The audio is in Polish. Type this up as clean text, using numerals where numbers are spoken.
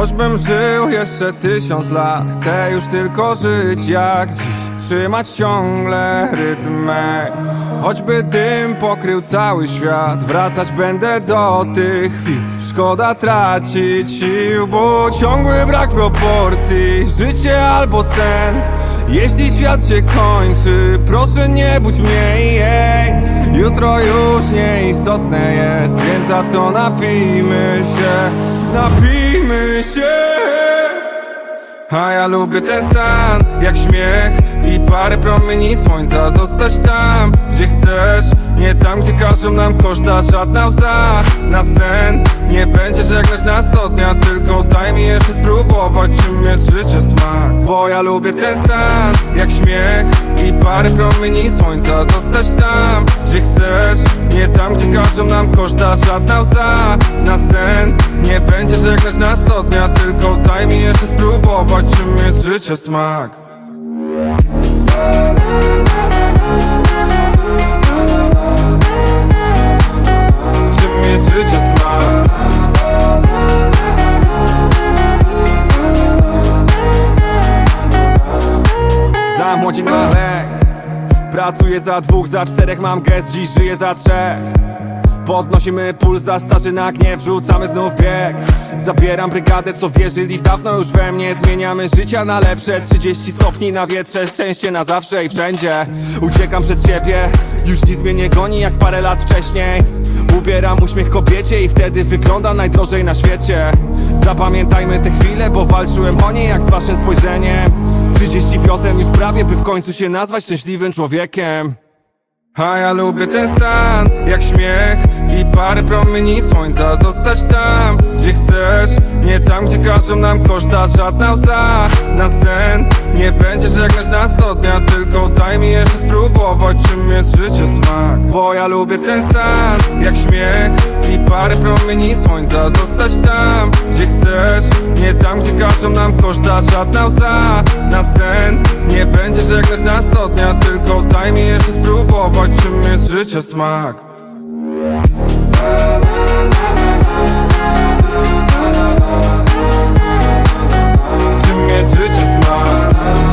Choćbym żył jeszcze 1000 lat, chcę już tylko żyć jak dziś, trzymać ciągle rytm mej. Choćby dym pokrył cały świat, wracać będę do tych chwil. Szkoda tracić sił, bo ciągły brak proporcji. Życie albo sen, jeśli świat się kończy, proszę nie budź mnie, jej. Jutro już nieistotne jest, więc za to napijmy się, napijmy się. A ja lubię ten stan, jak śmiech i parę promieni słońca. Zostać tam, gdzie chcesz, nie tam, gdzie każą nam koszta żadna łza. Na sen nie będzie żegnać nas co dnia, tylko daj mi jeszcze spróbować, czym jest życie smak. Bo ja lubię ten stan, jak śmiech i parę promieni słońca. Zostać tam, gdzie chcesz, nie tam, gdzie każą nam koszta żadna łza. Na sen nie będzie żegnać nas co dnia, tylko daj mi jeszcze spróbować, czym jest życie smak. Czym jest życie smak. Za młodzi na lek, pracuję za 2, za 4, mam gest, dziś żyję za 3. Podnosimy puls, za starzy na gniew, wrzucamy znów bieg. Zabieram brygadę, co wierzyli dawno już we mnie. Zmieniamy życia na lepsze, 30 stopni na wietrze. Szczęście na zawsze i wszędzie. Uciekam przed siebie, już nic mnie nie goni jak parę lat wcześniej. Ubieram uśmiech kobiecie i wtedy wygląda najdrożej na świecie. Zapamiętajmy te chwile, bo walczyłem o nie jak z waszym spojrzeniem. 30 wiosen już prawie, by w końcu się nazwać szczęśliwym człowiekiem. A ja lubię ten stan, jak śmiech i parę promieni słońca. Zostać tam, gdzie chcesz, nie tam, gdzie każą nam koszta żadna łza. Na sen nie będzie żegnać nas co dnia, tylko daj mi jeszcze spróbować, czym jest życie smak. Bo ja lubię ten stan, jak śmiech i parę promieni słońca. Zostać tam, gdzie chcesz, nie tam, gdzie każą nam koszta żadna łza. Na sen nie będzie żegnać nas co dnia, tylko daj mi jeszcze spróbować, czym jest życie smak. Czym jest życie smak.